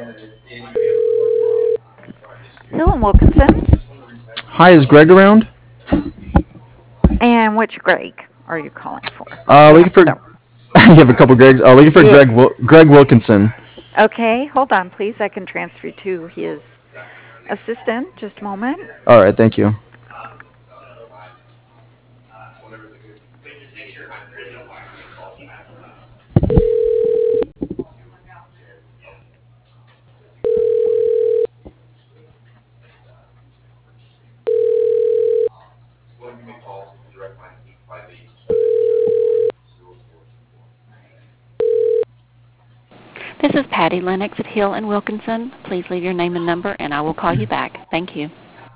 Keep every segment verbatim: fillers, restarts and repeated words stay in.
Hill and Wilkinson. Hi, is Greg around? And which Greg are you calling for? Uh, We looking have for. so. You have a couple Gregs. Uh, looking for Yes. Greg. Wil- Greg Wilkinson. Okay, hold on, please. I can transfer you to his assistant. Just a moment. All right, thank you. This is Patty Lennox at Hill and Wilkinson. Please leave your name and number, and I will call you back. Thank you.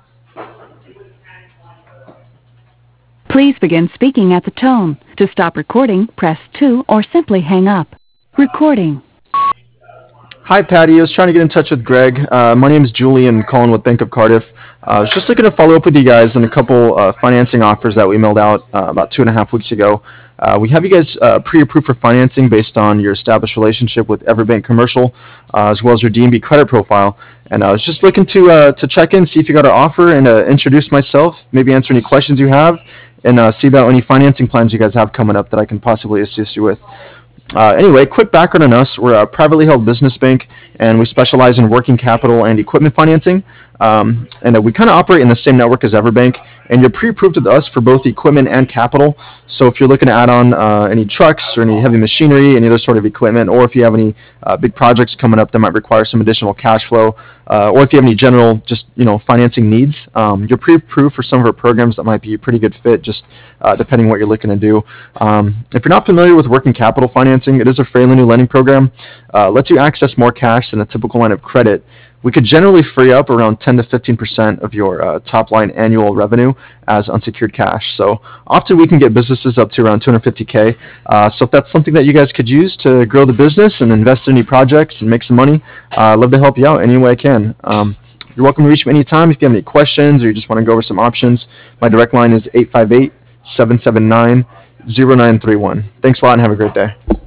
Please begin speaking at the tone. To stop recording, press two or simply hang up. Recording. Hi, Patty. I was trying to get in touch with Greg. Uh, my name is Julian, calling with Bank of Cardiff. Uh, I was just looking to follow up with you guys on a couple uh, financing offers that we mailed out uh, about two and a half weeks ago. Uh, we have you guys uh, pre-approved for financing based on your established relationship with Everbank Commercial, uh, as well as your D and B credit profile. And I was just looking to uh, to check in, see if you got our offer, and uh, introduce myself, maybe answer any questions you have, and uh, see about any financing plans you guys have coming up that I can possibly assist you with. Uh, anyway, quick background on us. We're a privately held business bank, and we specialize in working capital and equipment financing. Um, and uh, we kind of operate in the same network as Everbank, and you're pre-approved with us for both equipment and capital. So if you're looking to add on uh, any trucks or any heavy machinery, any other sort of equipment, or if you have any uh, big projects coming up that might require some additional cash flow, uh, or if you have any general just you know financing needs, um, you're pre-approved for some of our programs that might be a pretty good fit, just uh, depending on what you're looking to do. Um, if you're not familiar with working capital financing, it is a fairly new lending program. Uh, lets you access more cash than a typical line of credit. We could generally free up around ten to fifteen percent of your uh, top line annual revenue as unsecured cash. So often we can get businesses up to around two hundred fifty K. Uh, so if that's something that you guys could use to grow the business and invest in any projects and make some money, uh, I'd love to help you out any way I can. Um, you're welcome to reach me anytime if you have any questions or you just want to go over some options. My direct line is eight five eight, seven seven nine, zero nine three one. Thanks a lot and have a great day.